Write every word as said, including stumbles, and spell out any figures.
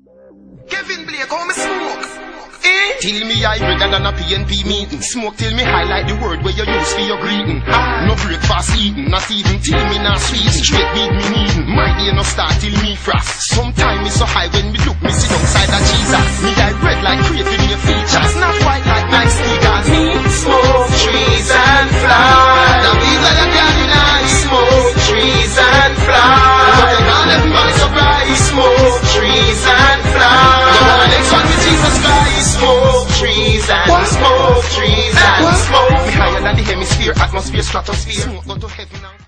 Kevin Blake, how me smoke? Eh? Till me high redder than a P N P meeting. Smoke till me highlight the word where you use for your greeting. No breakfast eating, not even till me not sweeten. Straight weed me needing, my day no start till me frost. Sometime me so high when me look me sit outside a Jesus. Me eye red like craving your features, not white like nice sneakers. Me smoke trees and fly. The people that can deny smoke trees and fly. But they can't everybody surprise. Smoke trees and fly. The next one with Jesus Christ. Smoke trees and what? Smoke trees and what? Smoke. Me higher than the hemisphere, atmosphere, stratosphere. Smoke go to heaven now.